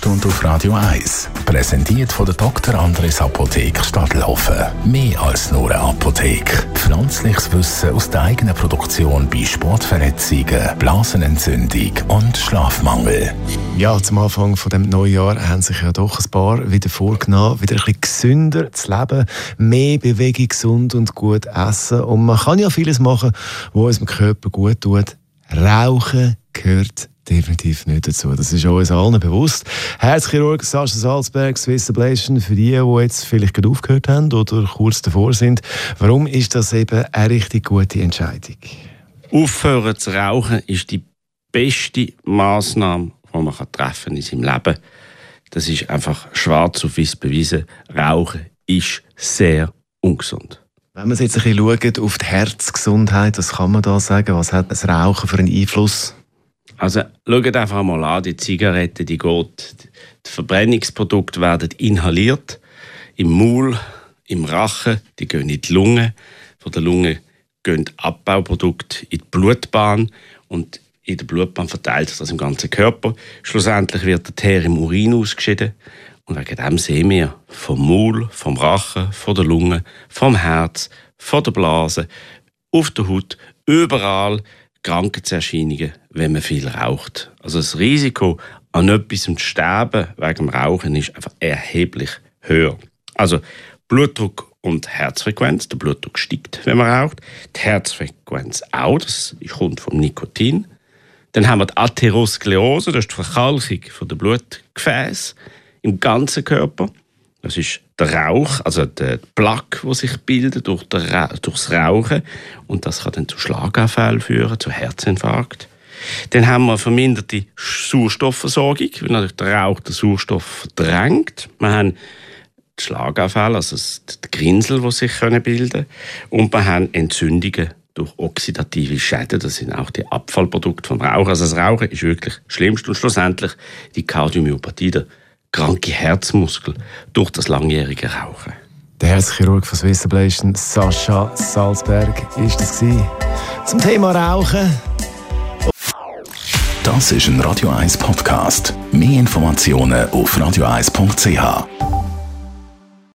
Sprechstunde auf Radio 1. Präsentiert von der Dr. Andres Apotheke Stadtlaufen. Mehr als nur eine Apotheke. Pflanzliches Wissen aus der eigenen Produktion bei Sportverletzungen, Blasenentzündung und Schlafmangel. Ja, zum Anfang von dem neuen Jahr haben sich ja doch ein paar wieder vorgenommen, wieder ein bisschen gesünder zu leben, mehr Bewegung, gesund und gut essen. Und man kann ja vieles machen, was unserem Körper gut tut. Rauchen gehört definitiv nicht dazu. Das ist uns allen bewusst. Herzchirurg Sascha Salzberg, Swiss Ablation, für die jetzt vielleicht gerade aufgehört haben oder kurz davor sind. Warum ist das eben eine richtig gute Entscheidung? Aufhören zu rauchen ist die beste Massnahme, die man treffen in seinem Leben. Das ist einfach schwarz auf weiß bewiesen. Rauchen ist sehr ungesund. Wenn man jetzt ein bisschen schaut auf die Herzgesundheit, was kann man da sagen? Was hat das Rauchen für einen Einfluss? Also schaut einfach mal an, die Zigarette, die Verbrennungsprodukte werden inhaliert, im Maul, im Rachen, die gehen in die Lunge. Von der Lunge gehen Abbauprodukte in die Blutbahn und in der Blutbahn verteilt sich das im ganzen Körper. Schlussendlich wird der Teer im Urin ausgeschieden. Und wegen dem sehen wir vom Maul, vom Rachen, von der Lunge, vom Herz, von der Blase, auf der Haut, überall Krankheitserscheinungen, wenn man viel raucht. Also das Risiko, an etwas zu sterben wegen dem Rauchen ist einfach erheblich höher. Also Blutdruck und Herzfrequenz. Der Blutdruck steigt, wenn man raucht. Die Herzfrequenz auch, das kommt vom Nikotin. Dann haben wir die Atherosklerose, das ist die Verkalkung der Blutgefäße im ganzen Körper. Das ist der Rauch, also der Plaque, der sich bildet durchs Rauchen. Und das kann dann zu Schlaganfällen führen, zu Herzinfarkt. Dann haben wir verminderte Sauerstoffversorgung, weil natürlich der Rauch den Sauerstoff verdrängt. Wir haben die Schlaganfälle, also die Grinsel, die sich bilden können. Und wir haben Entzündungen durch oxidative Schäden. Das sind auch die Abfallprodukte vom Rauchen. Also das Rauchen ist wirklich das Schlimmste. Und schlussendlich die Kardiomyopathie, der kranke Herzmuskel durch das langjährige Rauchen. Der Herzchirurg von Swiss Ablation, Sascha Salzberg, ist das gewesen. Zum Thema Rauchen. Das ist ein Radio 1 Podcast. Mehr Informationen auf radio1.ch.